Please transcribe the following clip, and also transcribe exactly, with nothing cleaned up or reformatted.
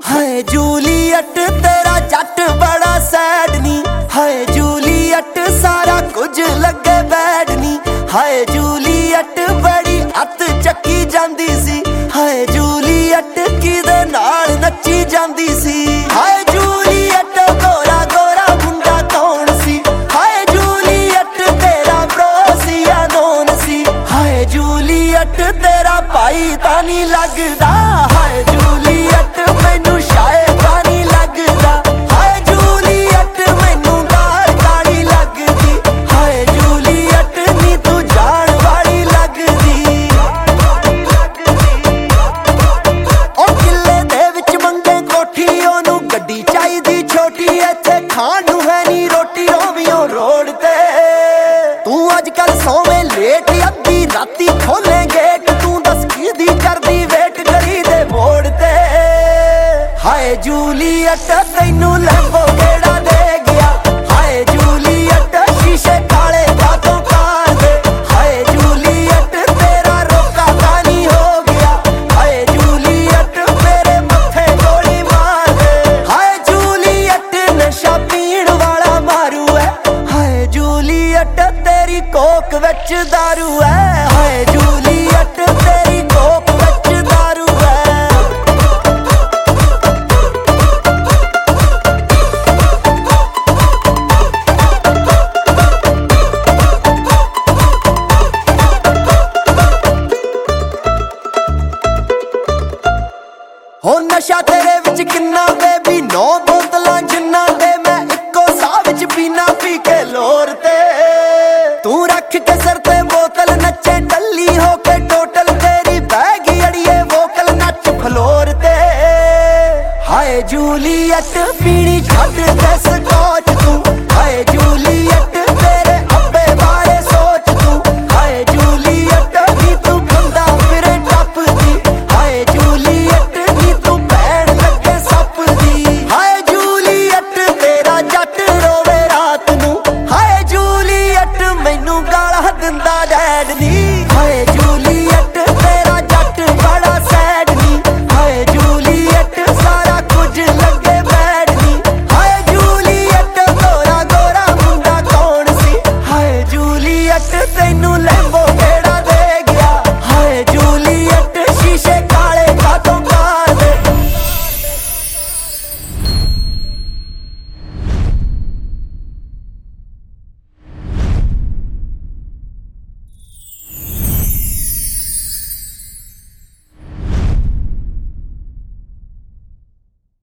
हाय Juliet तेरा जट बड़ा sad नी, हाय Juliet सारा कुछ लगे बैड नी। हाय जूलियट बड़ी अत चक्की जांदी सी, हाय जूलियट किदे नाल नच्ची जांदी सी। हाय जूलियट गोरा गोरा मुंडा कौन सी, हाय जूलियट तेरा ब्रो सी या नोन सी। हाय जूलियट तेरा भाई तां नहीं लगदा, हाय जूलियट मैनू शायद तां नहीं लगदा। हाय जूलियट मैनू गाल काली लगदी, हाय जूलियट नी तू जान वाली लगदी। ओ किले दे विच मंगे कोठी ओनू गड्डी चाहीदी छोटी, इत्थे खाण नू है नी रोटी रोमियो रोड ते। तू अजकल सोवे लेट अद्धी राती खोले गेट, तू दस किदी करदी वेट करी दे मोड़ ते। हाय जूलियट तैनू लैंबो केड़ा दे गया, हाय जूलियट शीशे काले कातों कार दे। हाय जूलियट तेरा रोका तानी हो गया, हाय जूलियट मेरे मत्थे गोली मार दे। हाय जूलियट नशा पीण वाला मारू है, हाय जूलियट तेरी कोक विच दारू है। हाय जूलियट तेरी कोक विच दारू है। हो नशा तेरे विच किन्ना बेबी, नौ बोतलां जिन्ना दे मैं इक्को साह विच पीना, पी के लोर ते। तू रख के सर ते बोतल नचे टल्ली हो के टोटल, तेरी बैगी अड़िए वोकल नच फ्लोर ते। हाय जूलियट पीनी छड्ड दे स्कॉच तू, हाय जूलियट तेरे अब्बे बारे सोच तू। हाय जूलियट नी तू बंदा फिरे टप दी, हाय जूलियट नी तू भैन लगे सप दी। हाय जूलियट तेरा जट रोवे रात नू, हाय जूलियट मैनू गाला दिंदा डैड नी। हाय जूलियट तेरा जट बड़ा सैड नी, हाय जूलियट सारा कुछ लगे बैड नी। हाय जूलियट गोरा गोरा मुंडा कौन सी, हाय जूलियट तैनू लैंबो